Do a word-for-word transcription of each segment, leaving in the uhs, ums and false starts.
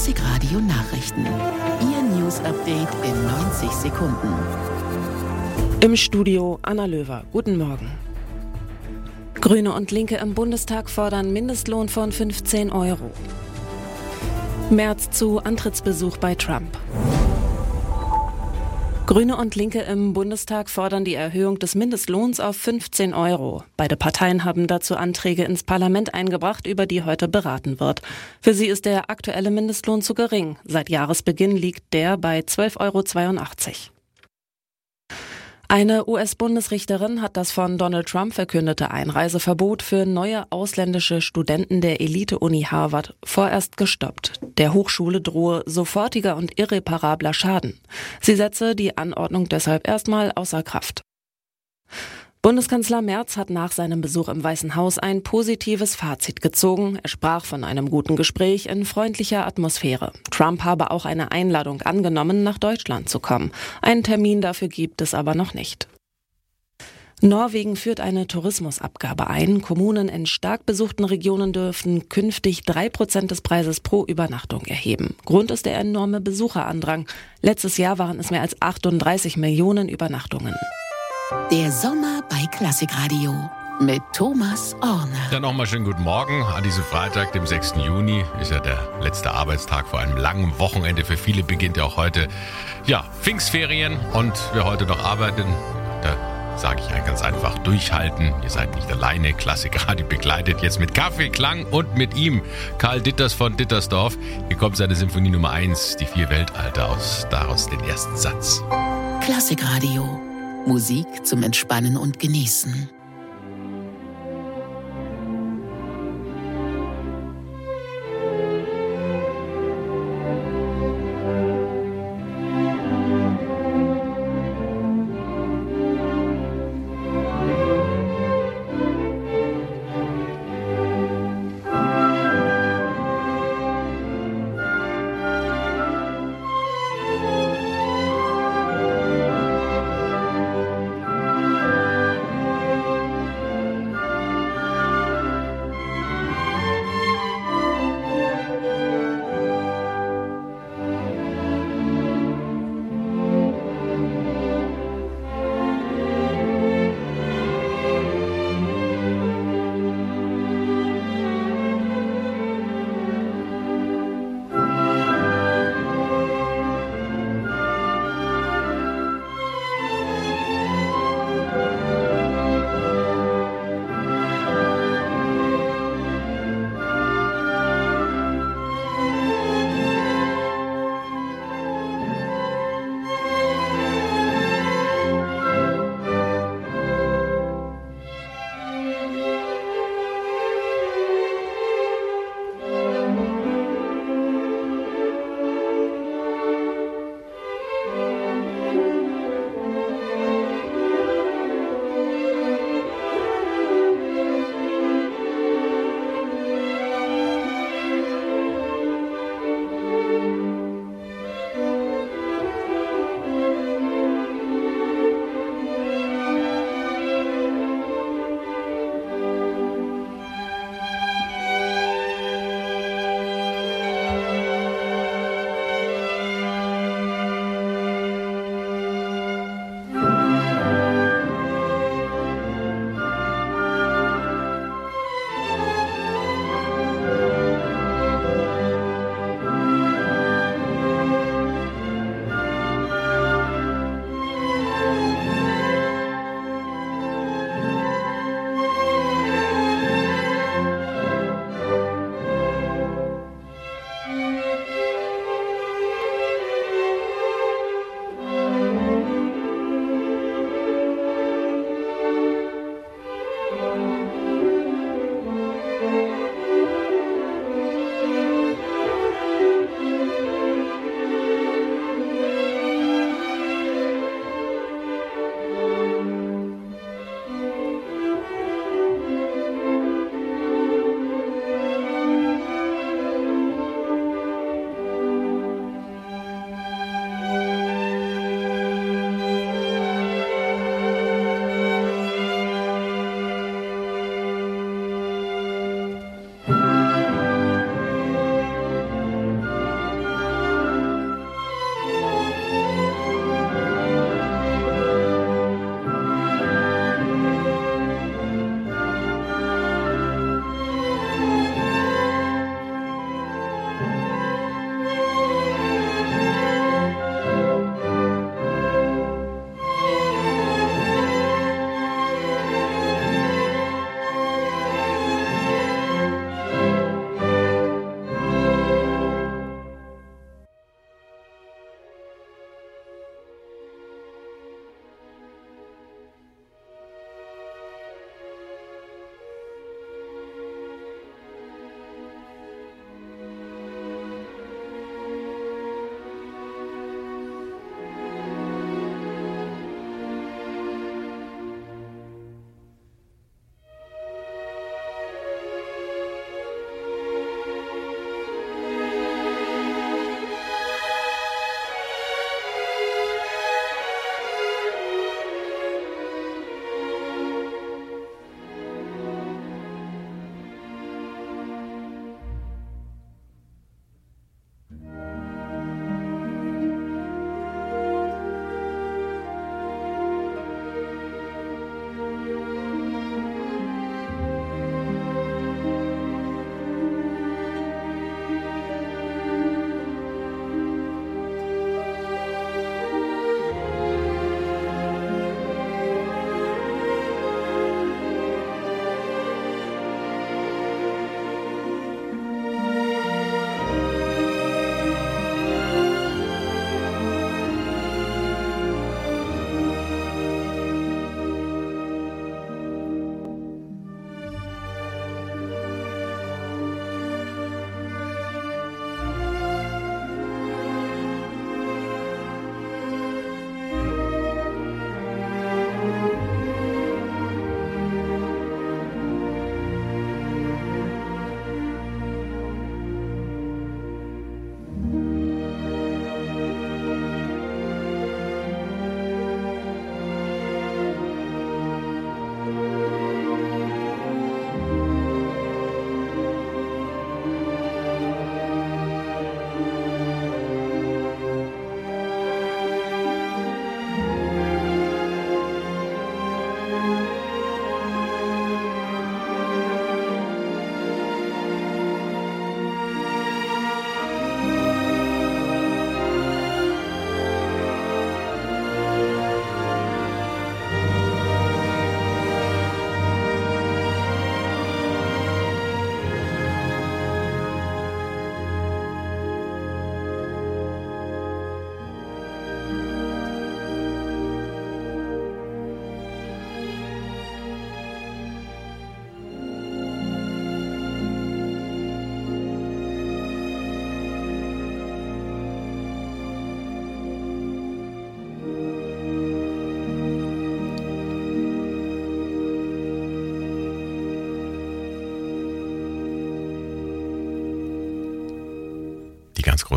Klassikradio Nachrichten. Ihr News-Update in neunzig Sekunden. Im Studio Anna Löwer. Guten Morgen. Grüne und Linke im Bundestag fordern Mindestlohn von fünfzehn Euro. Merz zu Antrittsbesuch bei Trump. Grüne und Linke im Bundestag fordern die Erhöhung des Mindestlohns auf fünfzehn Euro. Beide Parteien haben dazu Anträge ins Parlament eingebracht, über die heute beraten wird. Für sie ist der aktuelle Mindestlohn zu gering. Seit Jahresbeginn liegt der bei zwölf Euro zweiundachtzig. Eine U S-Bundesrichterin hat das von Donald Trump verkündete Einreiseverbot für neue ausländische Studenten der Elite-Uni Harvard vorerst gestoppt. Der Hochschule drohe sofortiger und irreparabler Schaden. Sie setze die Anordnung deshalb erstmal außer Kraft. Bundeskanzler Merz hat nach seinem Besuch im Weißen Haus ein positives Fazit gezogen. Er sprach von einem guten Gespräch in freundlicher Atmosphäre. Trump habe auch eine Einladung angenommen, nach Deutschland zu kommen. Einen Termin dafür gibt es aber noch nicht. Norwegen führt eine Tourismusabgabe ein. Kommunen in stark besuchten Regionen dürften künftig drei Prozent des Preises pro Übernachtung erheben. Grund ist der enorme Besucherandrang. Letztes Jahr waren es mehr als achtunddreißig Millionen Übernachtungen. Der Sommer bei Klassikradio mit Thomas Orner. Dann nochmal schönen guten Morgen. An diesem Freitag, dem sechsten Juni, ist ja der letzte Arbeitstag vor einem langen Wochenende. Für viele beginnt ja auch heute ja, Pfingstferien. Und wer heute noch arbeitet, da sage ich ja ganz einfach, durchhalten. Ihr seid nicht alleine. Klassikradio begleitet jetzt mit Kaffeeklang und mit ihm Karl Ditters von Dittersdorf. Hier kommt seine Symphonie Nummer eins, die vier Weltalter, aus, daraus den ersten Satz. Klassikradio. Musik zum Entspannen und Genießen.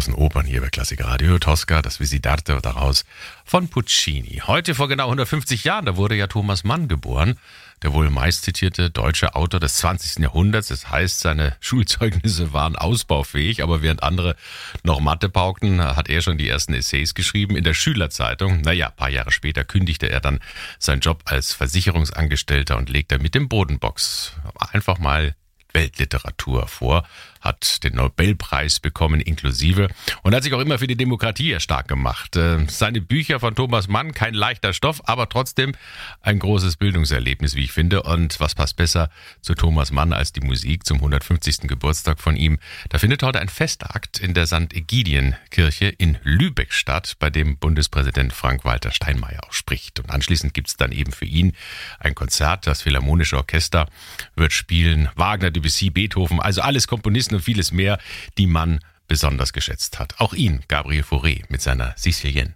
großen Opern hier bei Klassik Radio. Tosca, das Visitarte daraus von Puccini. Heute vor genau hundertfünfzig Jahren, da wurde ja Thomas Mann geboren. Der wohl meistzitierte deutsche Autor des zwanzigsten Jahrhunderts. Das heißt, seine Schulzeugnisse waren ausbaufähig, aber während andere noch Mathe paukten, hat er schon die ersten Essays geschrieben in der Schülerzeitung. Naja, ein paar Jahre später kündigte er dann seinen Job als Versicherungsangestellter und legte mit dem Bodenbox einfach mal Weltliteratur vor, hat den Nobelpreis bekommen inklusive und hat sich auch immer für die Demokratie stark gemacht. Seine Bücher von Thomas Mann, kein leichter Stoff, aber trotzdem ein großes Bildungserlebnis, wie ich finde. Und was passt besser zu Thomas Mann als die Musik zum hundertfünfzigsten Geburtstag von ihm? Da findet heute ein Festakt in der Sankt Ägidienkirche in Lübeck statt, bei dem Bundespräsident Frank-Walter Steinmeier auch spricht. Und anschließend gibt es dann eben für ihn ein Konzert. Das Philharmonische Orchester wird spielen, Wagner, Debussy, Beethoven, also alles Komponisten und vieles mehr, die man besonders geschätzt hat. Auch ihn, Gabriel Fauré, mit seiner Sicilienne.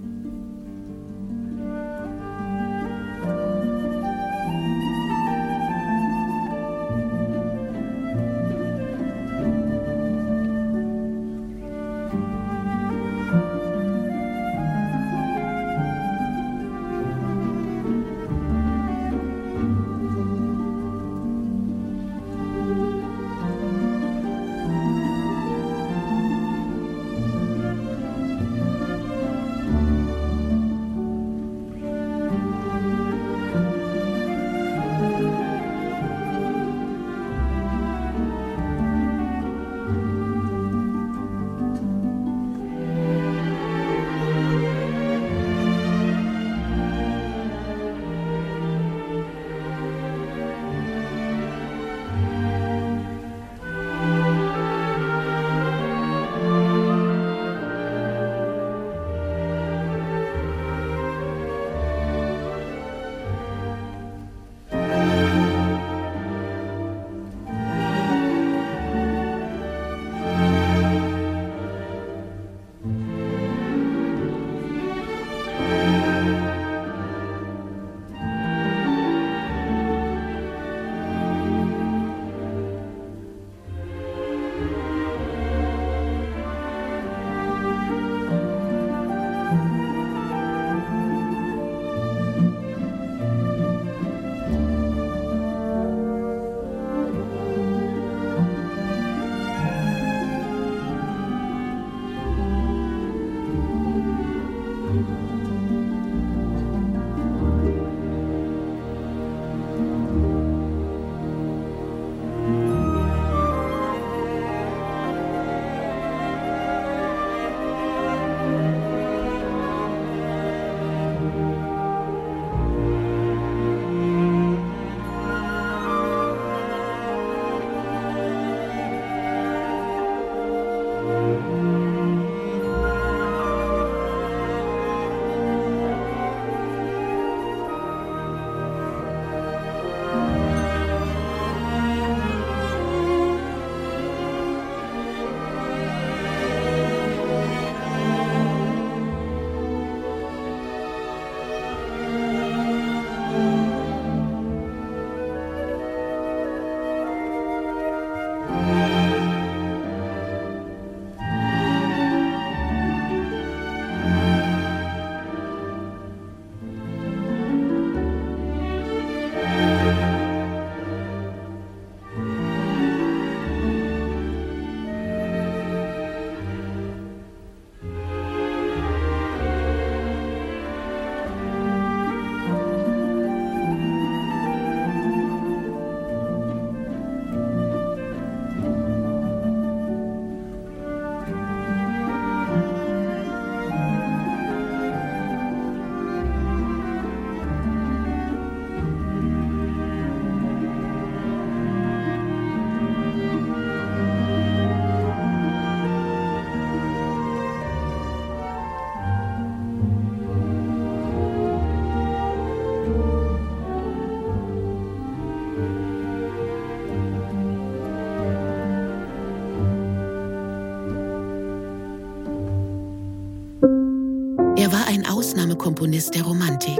Er war ein Ausnahmekomponist der Romantik,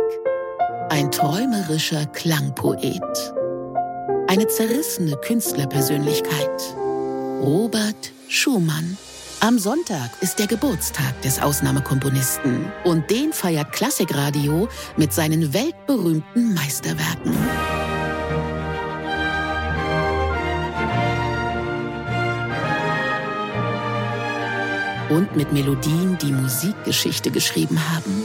ein träumerischer Klangpoet, eine zerrissene Künstlerpersönlichkeit, Robert Schumann. Am Sonntag ist der Geburtstag des Ausnahmekomponisten und den feiert Klassikradio mit seinen weltberühmten Meisterwerken. Und mit Melodien, die Musikgeschichte geschrieben haben.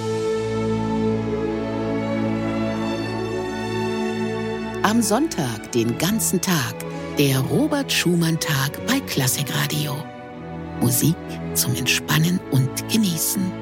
Am Sonntag den ganzen Tag der Robert-Schumann-Tag bei Klassikradio. Musik zum Entspannen und Genießen.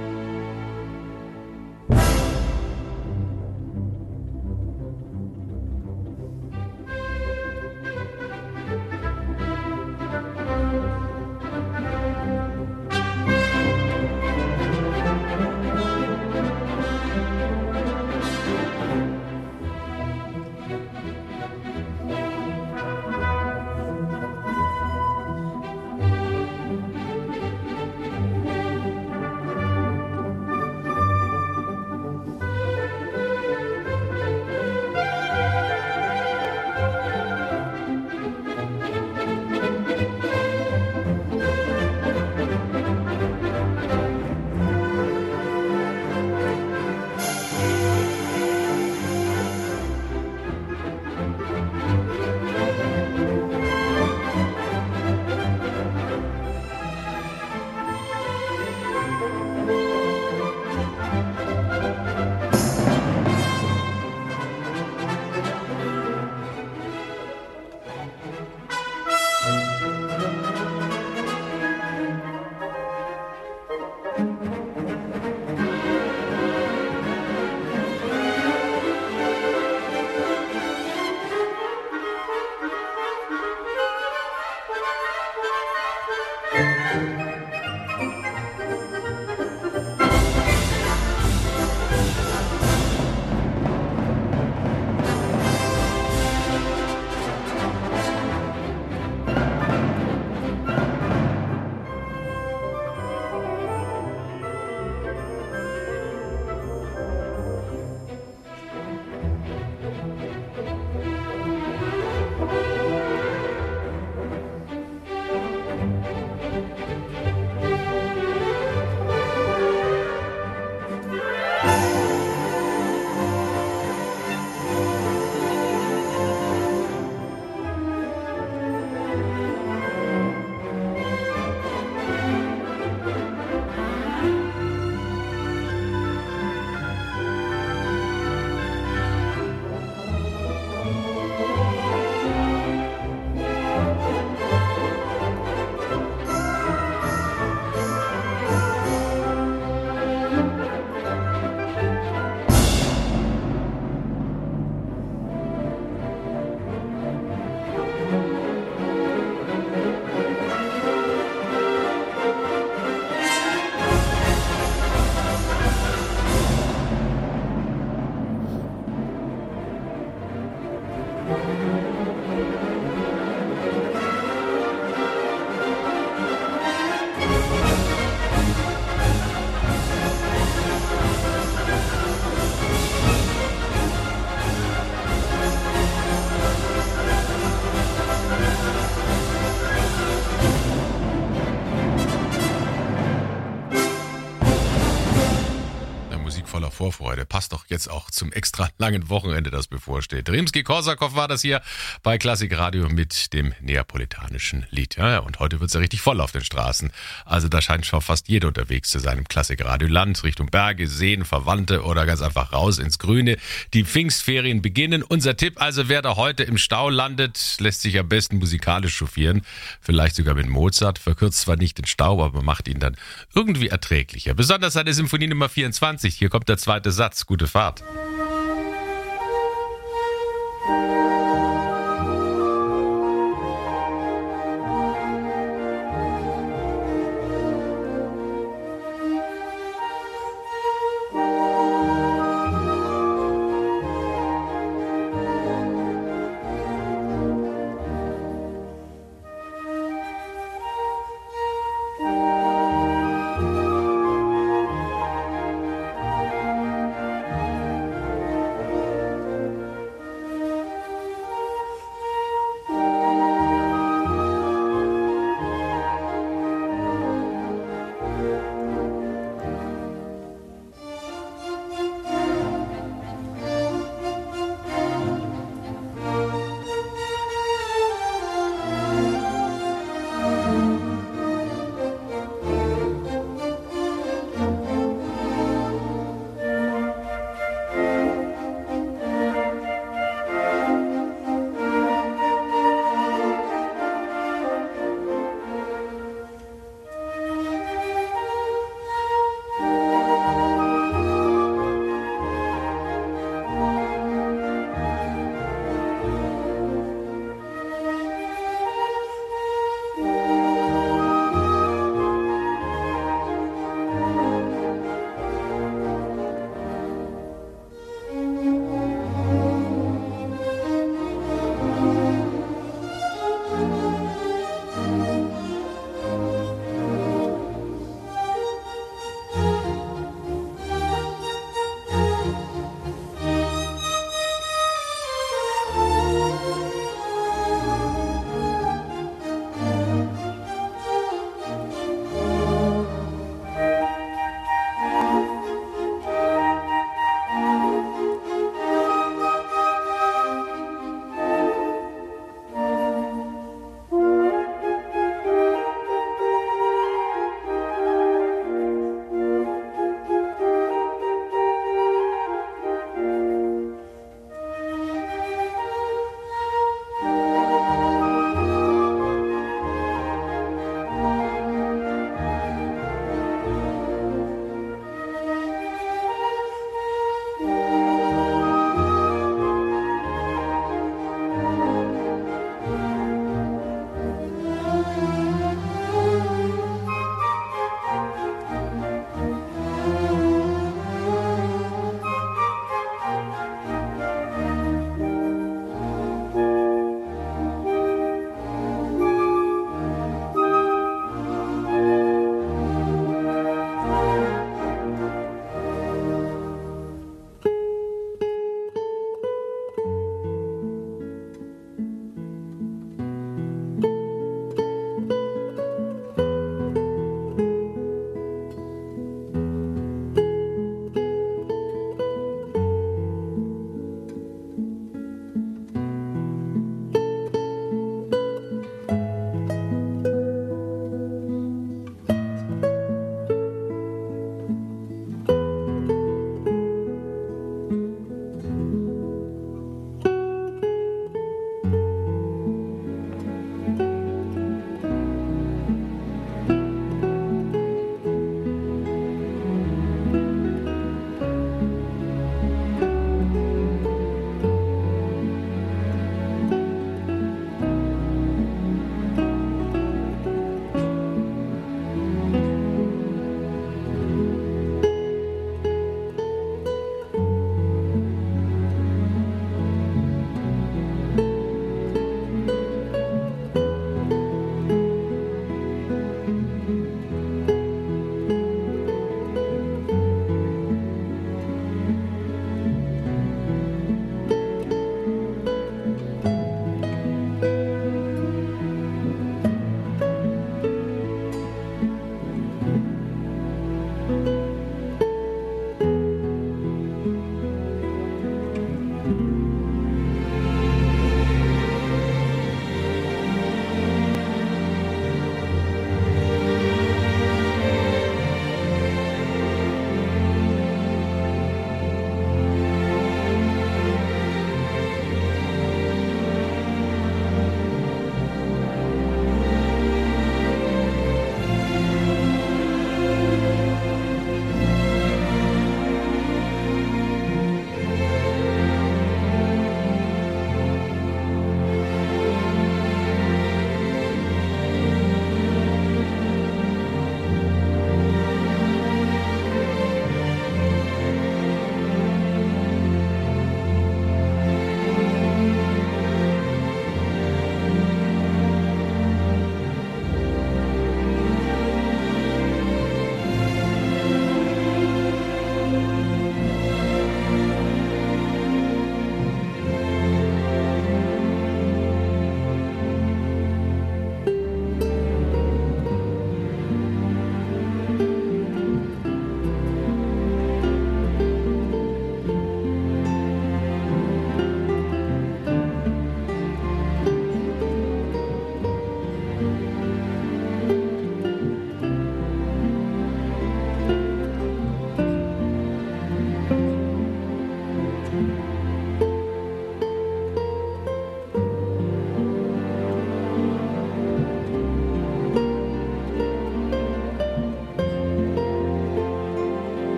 Vorfreude. Passt doch jetzt auch zum extra langen Wochenende, das bevorsteht. Rimski-Korsakow war das hier bei Klassikradio mit dem neapolitanischen Lied. Ja, und heute wird es ja richtig voll auf den Straßen. Also da scheint schon fast jeder unterwegs zu sein im Klassikradio-Land, Richtung Berge, Seen, Verwandte oder ganz einfach raus ins Grüne. Die Pfingstferien beginnen. Unser Tipp also, wer da heute im Stau landet, lässt sich am besten musikalisch chauffieren. Vielleicht sogar mit Mozart. Verkürzt zwar nicht den Stau, aber macht ihn dann irgendwie erträglicher. Besonders seine Symphonie Nummer vierundzwanzig. Hier kommt der zweite Satz. Gute Fahrt.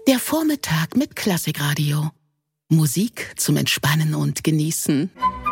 Der Vormittag mit Klassikradio. Musik zum Entspannen und Genießen.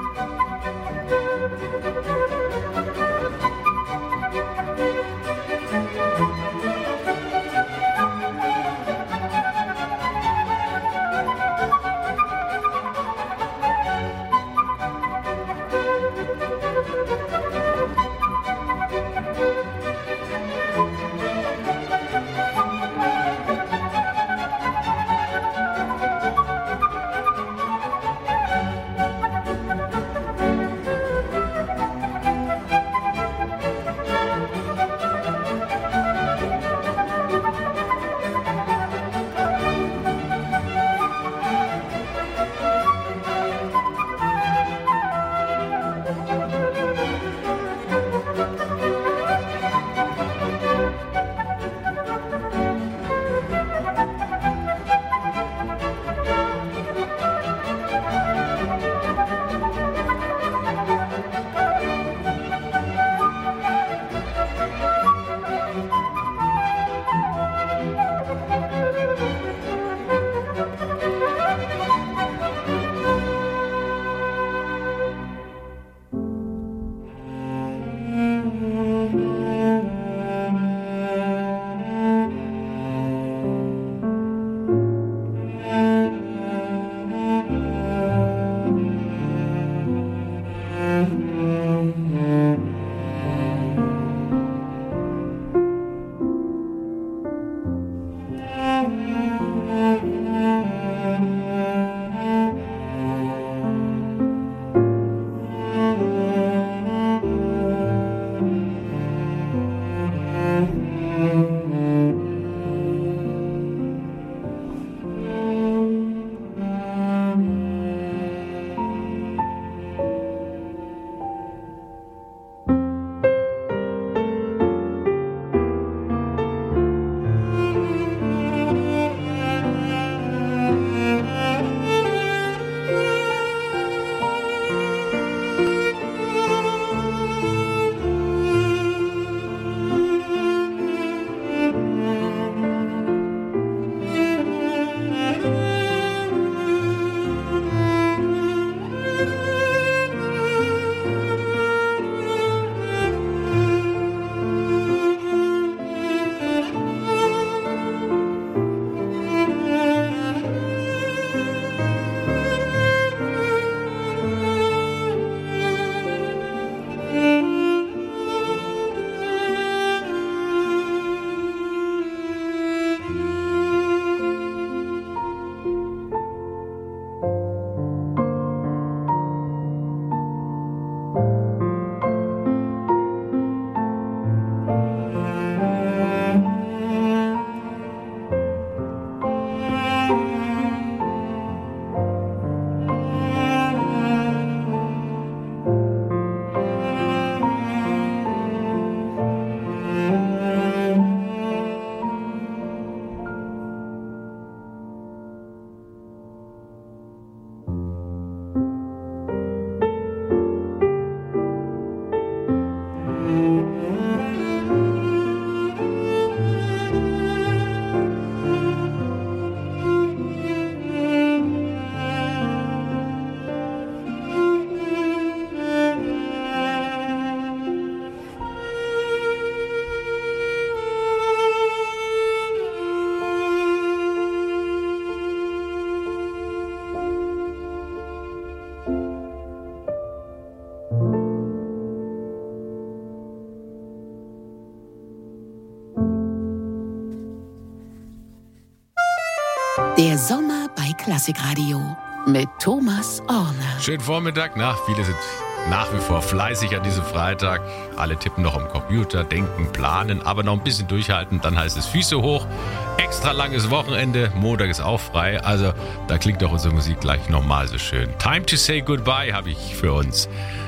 Der Sommer bei Klassikradio mit Thomas Orner. Schönen Vormittag. Na, viele sind nach wie vor fleißig an diesem Freitag. Alle tippen noch am Computer, denken, planen, aber noch ein bisschen durchhalten. Dann heißt es Füße hoch. Extra langes Wochenende. Montag ist auch frei. Also da klingt doch unsere Musik gleich nochmal so schön. Time to say goodbye habe ich für uns.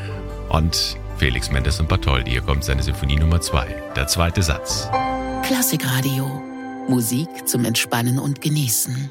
Und Felix Mendes und Bartholdy. Hier kommt seine Sinfonie Nummer zwei. Der zweite Satz. Klassikradio. Musik zum Entspannen und Genießen.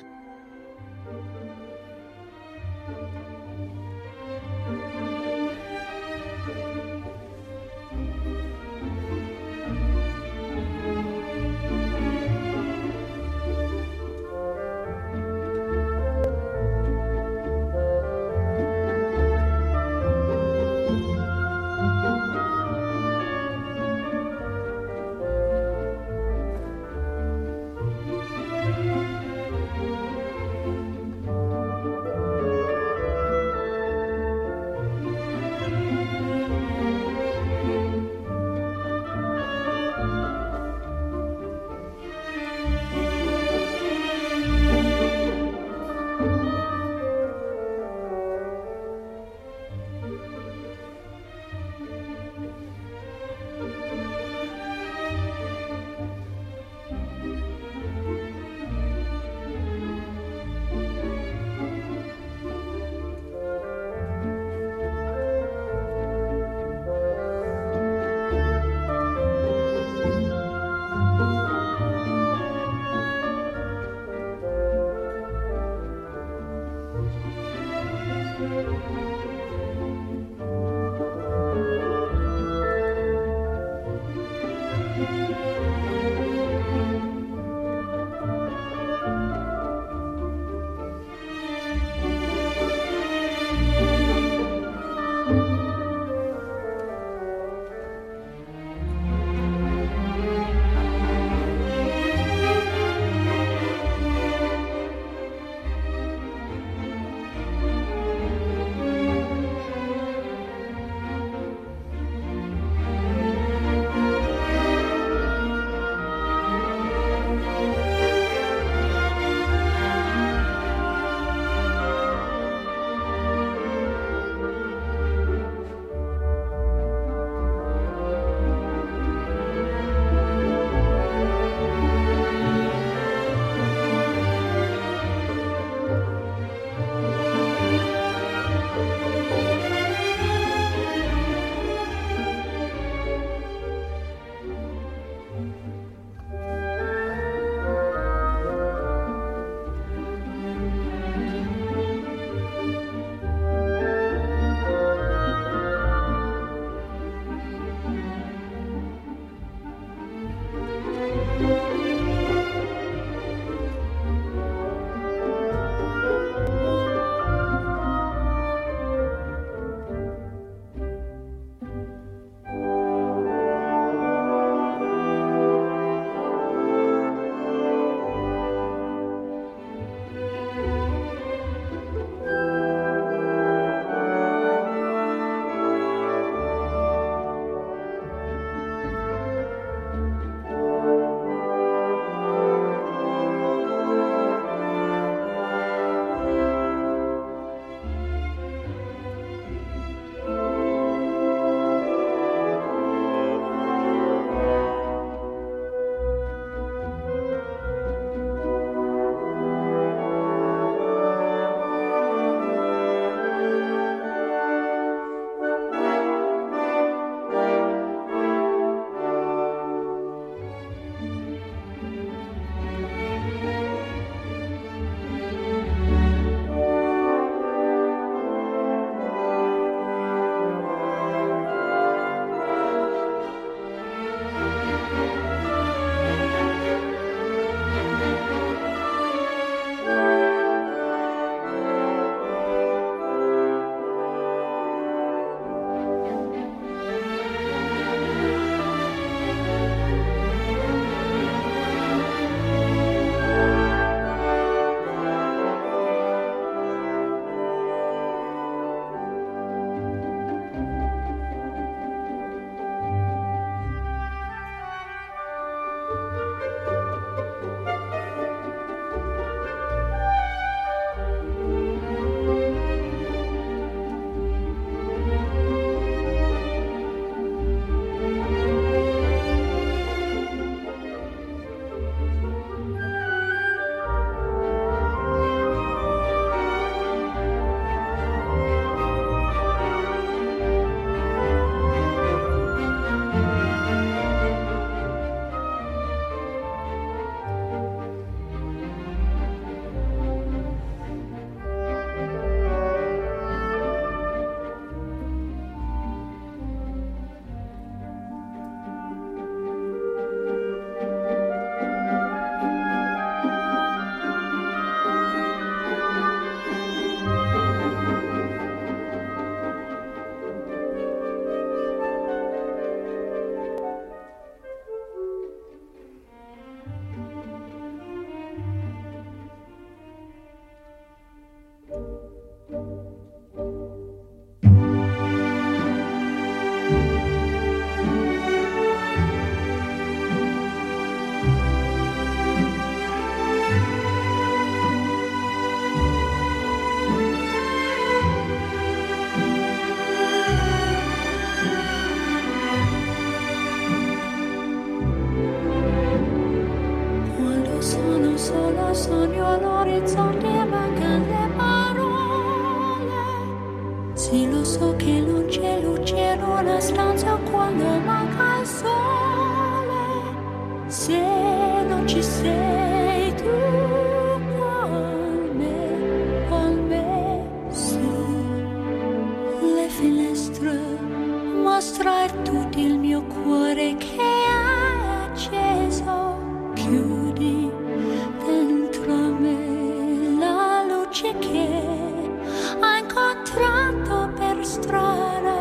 Sono solo sogno all'orizzonte, mancano le parole. Sì, lo so che non c'è luce in una stanza quando manca il sole. Se non ci sei tu con me, con me, su le finestre mostra tutto il mio cuore che è acceso. Chiudi dentro me la luce che ho incontrato per strada.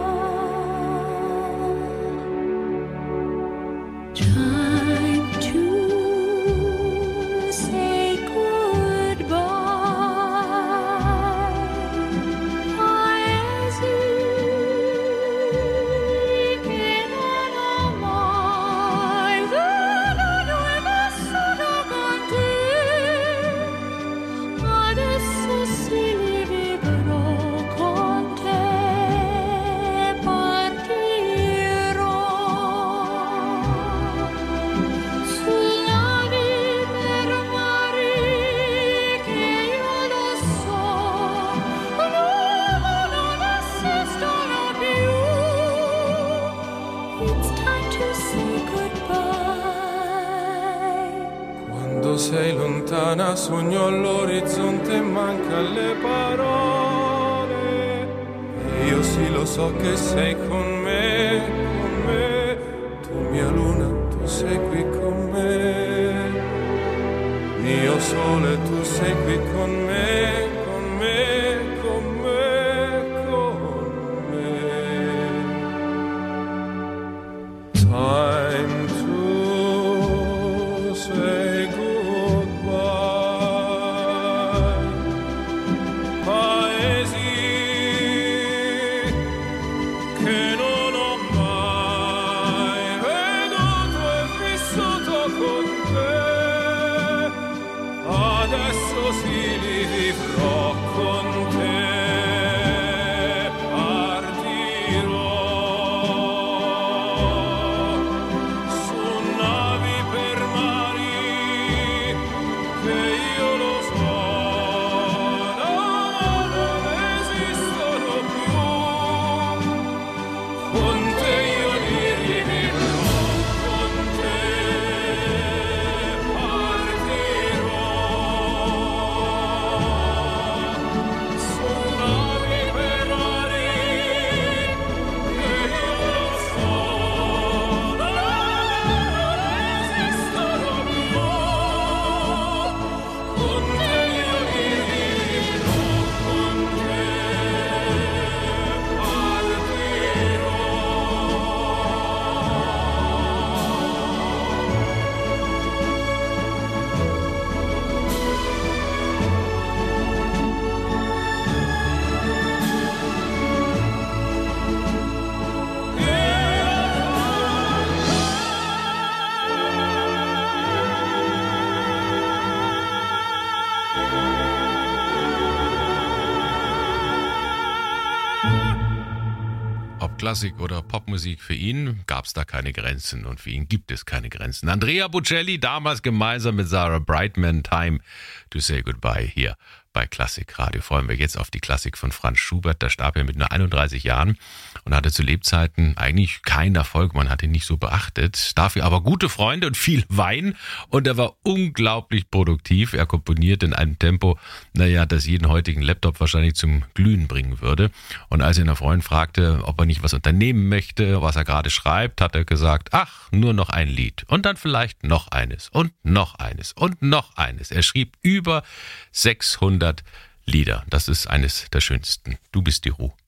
Time to say goodbye. Paesi che non ho mai veduto e vissuto con te. Adesso sì li vivrò con te. Partirò su navi per mari che io lo so l'uomo non esistono più. It's time to say goodbye. Quando sei lontana sogno all'orizzonte e manca le parole. E io sì lo so che sei con me, con me. Tu mia luna, tu sei qui con me. Mio sole, tu sei qui con me, con me, con me, con me. Time to say goodbye. Paesi che non ho mai veduto e vissuto con te. Adesso sì li vivrò con te. Partirò su navi per mari che io lo so no, non esistono più. Con te io li rivivrò, con te partirò su navi per mari che io lo so no, non esistono più. Con te io li rivivrò, con te partirò. Ob Klassik oder Popmusik, für ihn gab es da keine Grenzen und für ihn gibt es keine Grenzen. Andrea Bocelli, damals gemeinsam mit Sarah Brightman, Time to Say Goodbye hier bei Klassikradio. Freuen wir jetzt auf die Klassik von Franz Schubert. Der starb ja mit nur einunddreißig Jahren und hatte zu Lebzeiten eigentlich keinen Erfolg. Man hat ihn nicht so beachtet. Dafür aber gute Freunde und viel Wein. Und er war unglaublich produktiv. Er komponiert in einem Tempo, naja, das jeden heutigen Laptop wahrscheinlich zum Glühen bringen würde. Und als ihn ein Freund fragte, ob er nicht was unternehmen möchte, was er gerade schreibt, hat er gesagt, ach, nur noch ein Lied. Und dann vielleicht noch eines und noch eines und noch eines. Er schrieb über sechshundert Lieder. Das ist eines der schönsten. Du bist die Ruhe.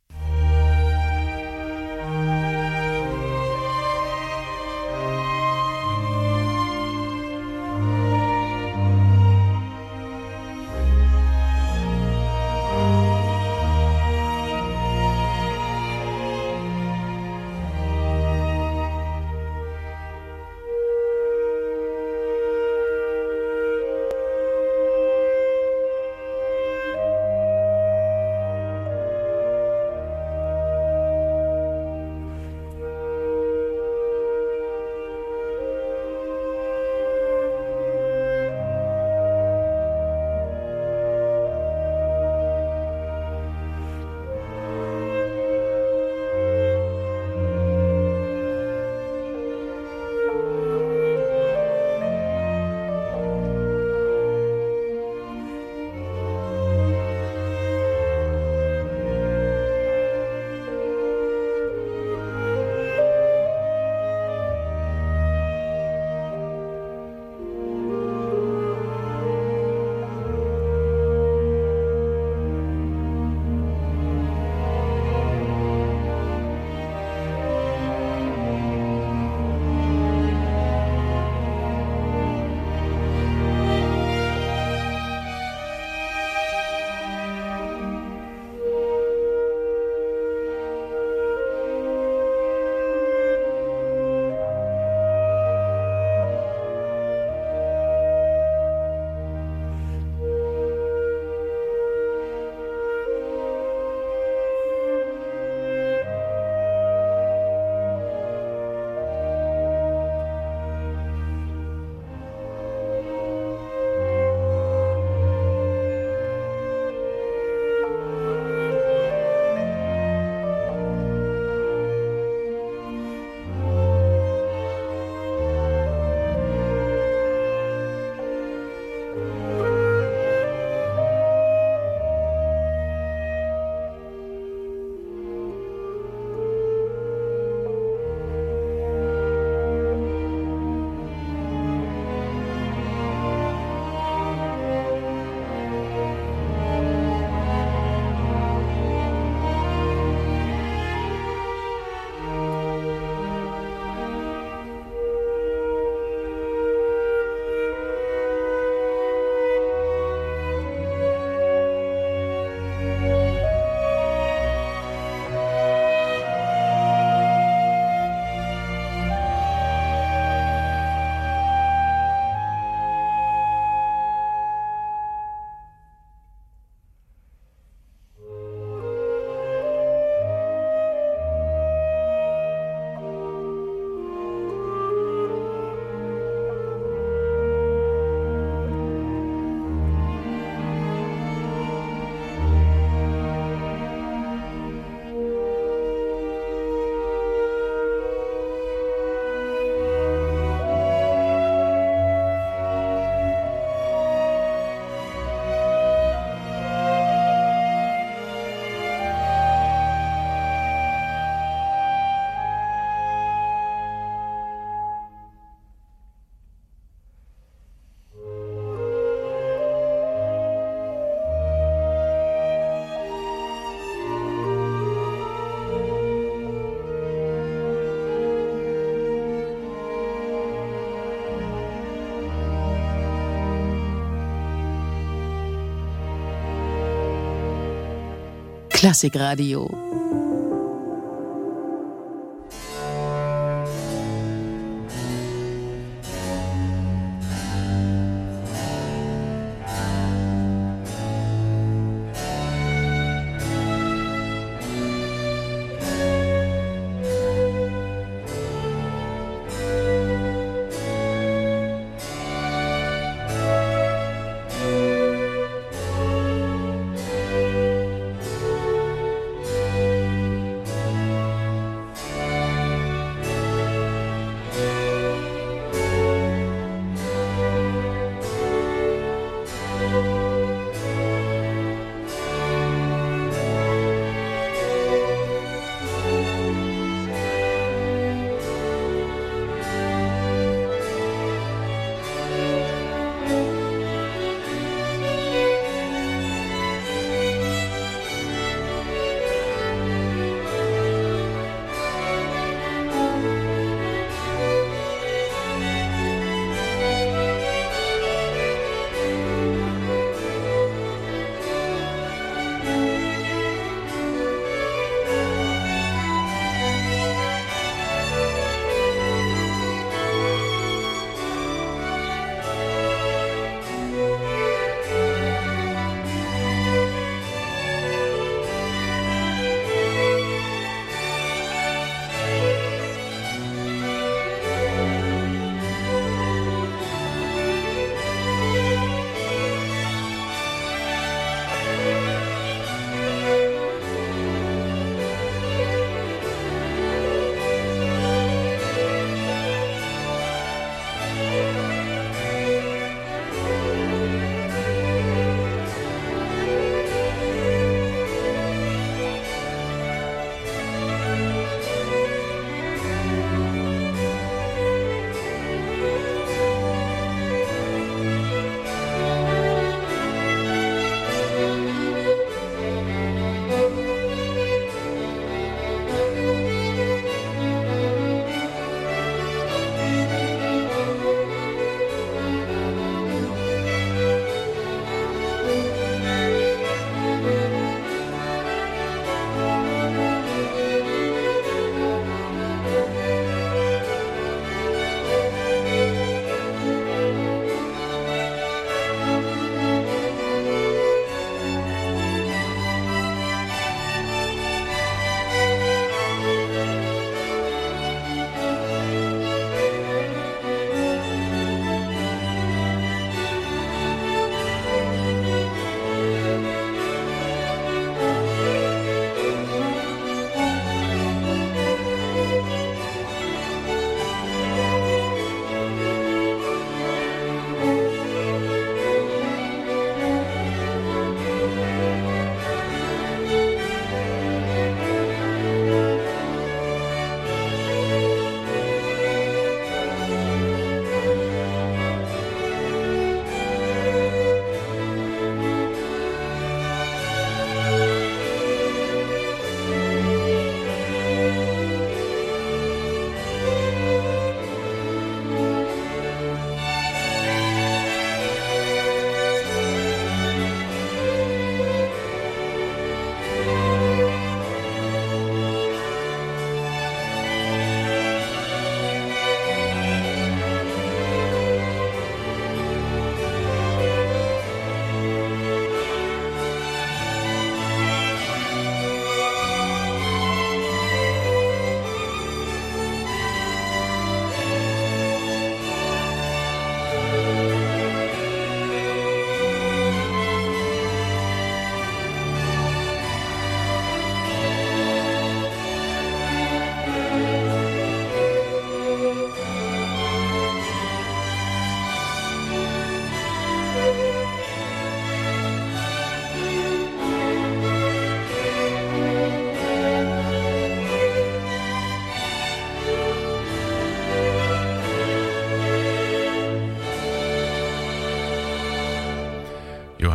Klassikradio.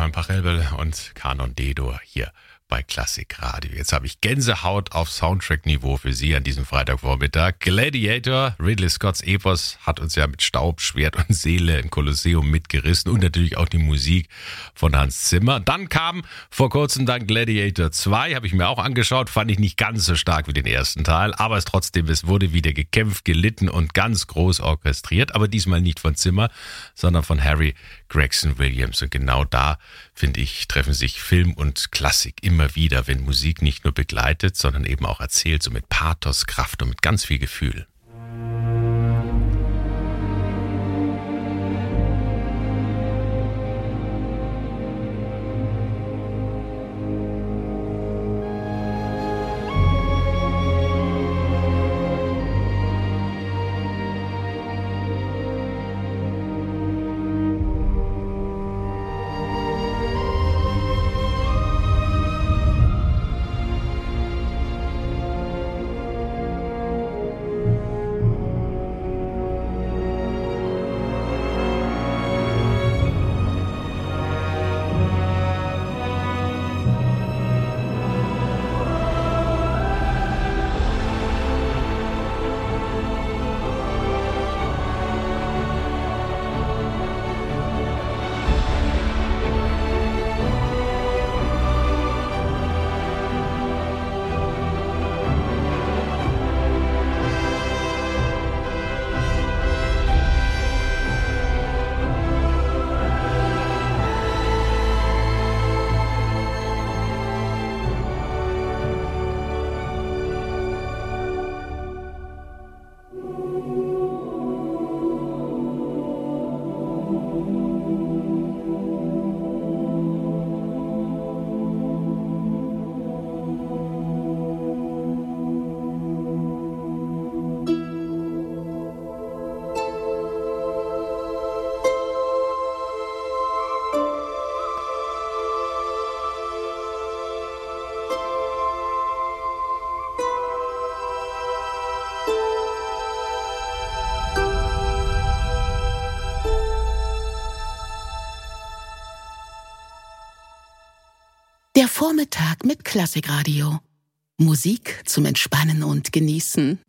waren Pachelbel und Kanon D-Dur hier bei Klassikradio. Jetzt habe ich Gänsehaut auf Soundtrack-Niveau für Sie an diesem Freitagvormittag. Gladiator, Ridley Scotts Epos, hat uns ja mit Staub, Schwert und Seele im Kolosseum mitgerissen und natürlich auch die Musik von Hans Zimmer. Dann kam vor kurzem dann Gladiator zwei, habe ich mir auch angeschaut, fand ich nicht ganz so stark wie den ersten Teil, aber es trotzdem, es wurde wieder gekämpft, gelitten und ganz groß orchestriert, aber diesmal nicht von Zimmer, sondern von Harry Gregson Williams. Und genau da, finde ich, treffen sich Film und Klassik immer wieder, wenn Musik nicht nur begleitet, sondern eben auch erzählt, so mit Pathos, Kraft und mit ganz viel Gefühl. Der Vormittag mit Klassikradio. Musik zum Entspannen und Genießen.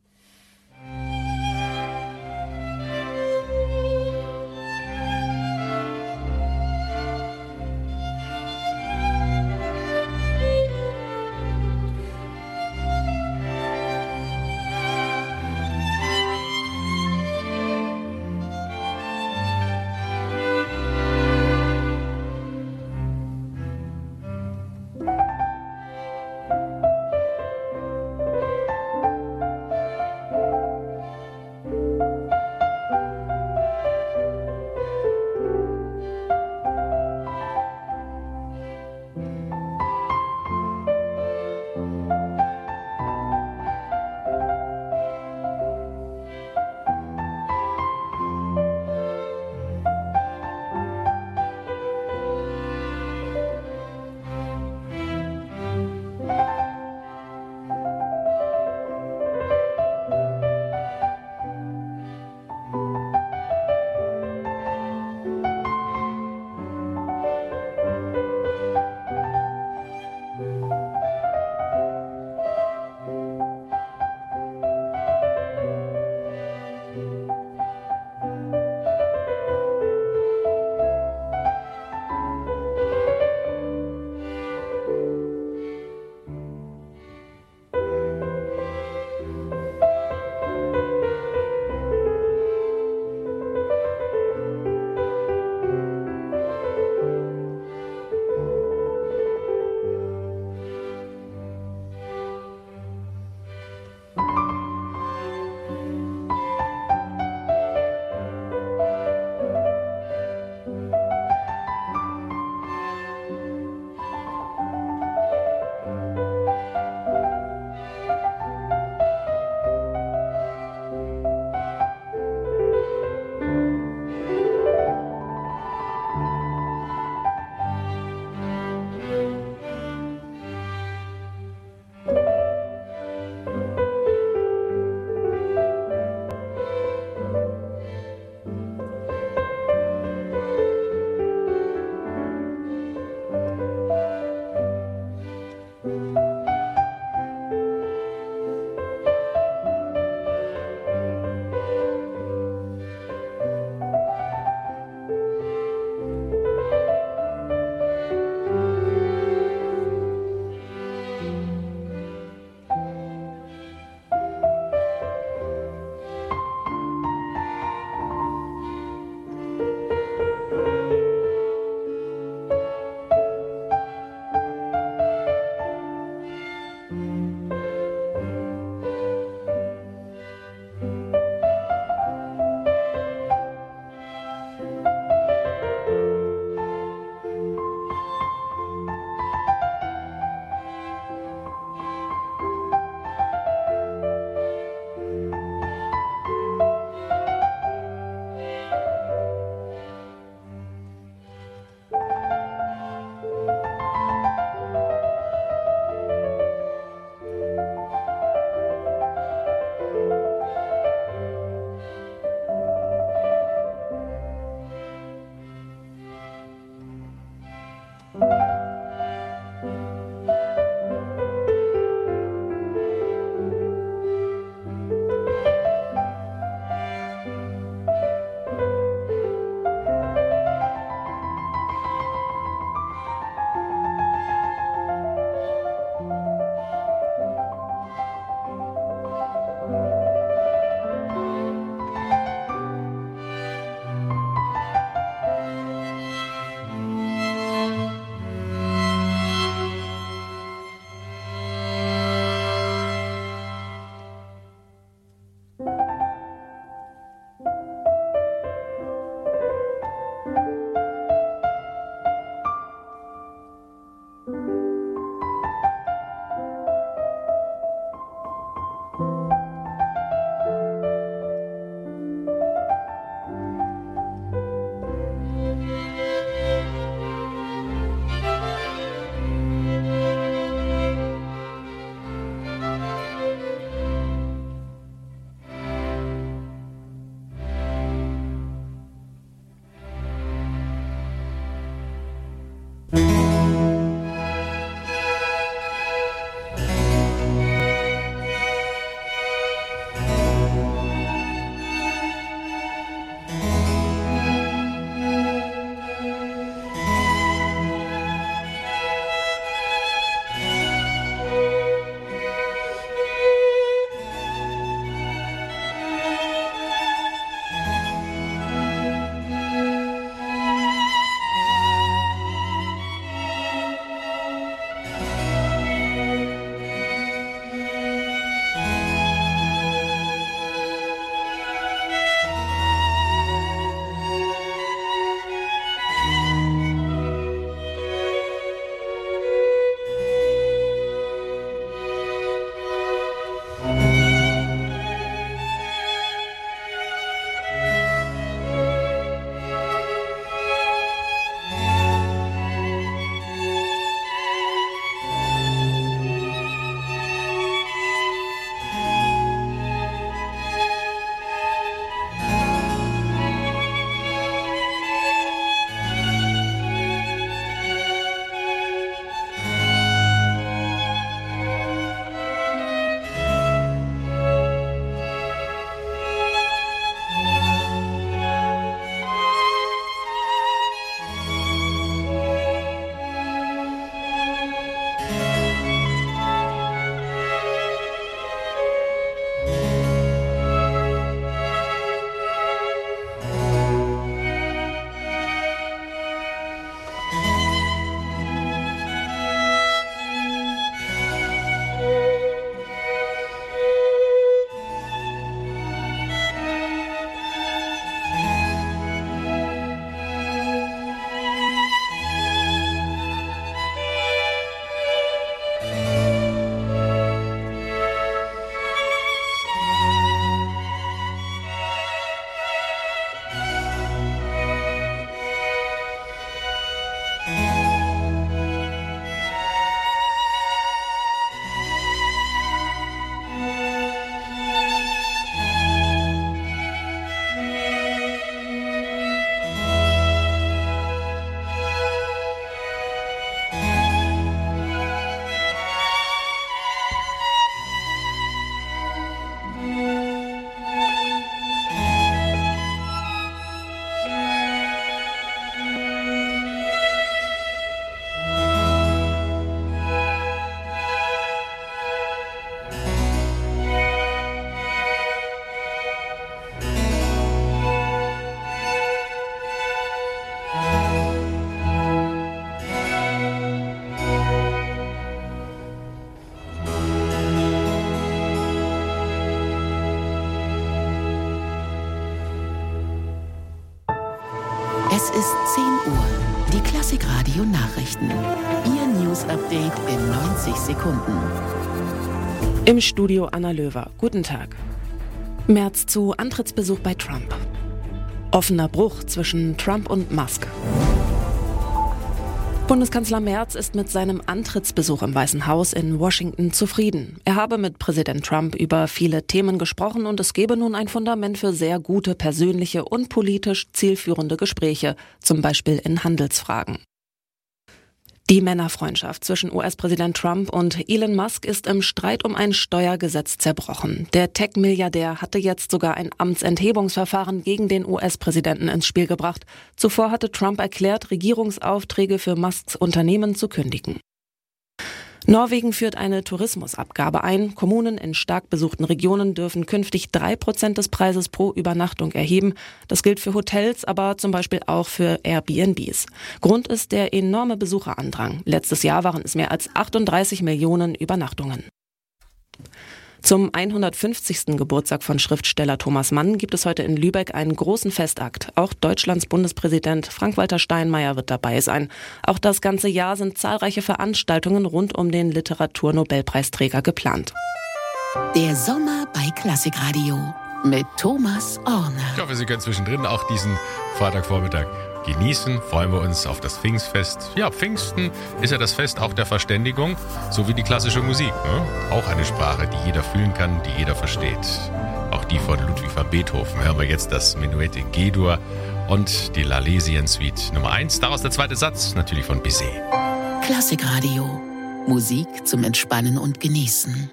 Es ist zehn Uhr. Die Klassikradio Nachrichten. Ihr News-Update in neunzig Sekunden. Im Studio Anna Löwer. Guten Tag. Merz zu Antrittsbesuch bei Trump. Offener Bruch zwischen Trump und Musk. Bundeskanzler Merz ist mit seinem Antrittsbesuch im Weißen Haus in Washington zufrieden. Er habe mit Präsident Trump über viele Themen gesprochen und es gebe nun ein Fundament für sehr gute persönliche und politisch zielführende Gespräche, zum Beispiel in Handelsfragen. Die Männerfreundschaft zwischen U S-Präsident Trump und Elon Musk ist im Streit um ein Steuergesetz zerbrochen. Der Tech-Milliardär hatte jetzt sogar ein Amtsenthebungsverfahren gegen den U S-Präsidenten ins Spiel gebracht. Zuvor hatte Trump erklärt, Regierungsaufträge für Musks Unternehmen zu kündigen. Norwegen führt eine Tourismusabgabe ein. Kommunen in stark besuchten Regionen dürfen künftig drei Prozent des Preises pro Übernachtung erheben. Das gilt für Hotels, aber zum Beispiel auch für Airbnbs. Grund ist der enorme Besucherandrang. Letztes Jahr waren es mehr als achtunddreißig Millionen Übernachtungen. Zum hundertfünfzigsten Geburtstag von Schriftsteller Thomas Mann gibt es heute in Lübeck einen großen Festakt. Auch Deutschlands Bundespräsident Frank-Walter Steinmeier wird dabei sein. Auch das ganze Jahr sind zahlreiche Veranstaltungen rund um den Literaturnobelpreisträger geplant. Der Sommer bei Klassikradio mit Thomas Orner. Ich hoffe, Sie können zwischendrin auch diesen Freitagvormittag genießen. Freuen wir uns auf das Pfingstfest. Ja, Pfingsten ist ja das Fest auch der Verständigung, so wie die klassische Musik. Ne? Auch eine Sprache, die jeder fühlen kann, die jeder versteht. Auch die von Ludwig van Beethoven. Hören wir jetzt das Menuett in G-Dur und die Lalesien-Suite Nummer eins. Daraus der zweite Satz, natürlich von Bizet. Klassikradio. Musik zum Entspannen und Genießen.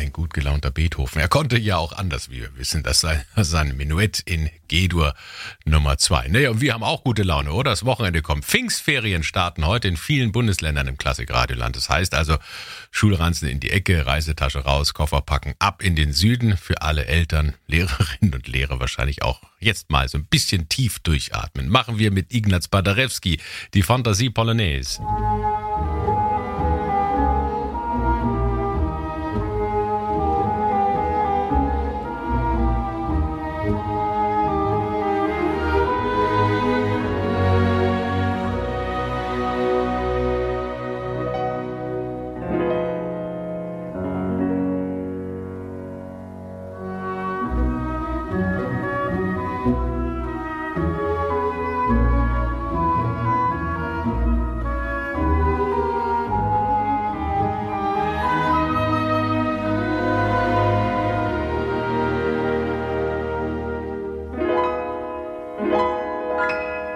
ein gut gelaunter Beethoven. Er konnte ja auch anders, wie wir wissen. Das sei sein Menuett in G-Dur Nummer zwei. Naja, und wir haben auch gute Laune, oder? Das Wochenende kommt. Pfingstferien starten heute in vielen Bundesländern im Klassikradioland. Das heißt also, Schulranzen in die Ecke, Reisetasche raus, Koffer packen, ab in den Süden. Für alle Eltern, Lehrerinnen und Lehrer wahrscheinlich auch jetzt mal so ein bisschen tief durchatmen. Machen wir mit Ignaz Paderewski die Fantasie Polonaise.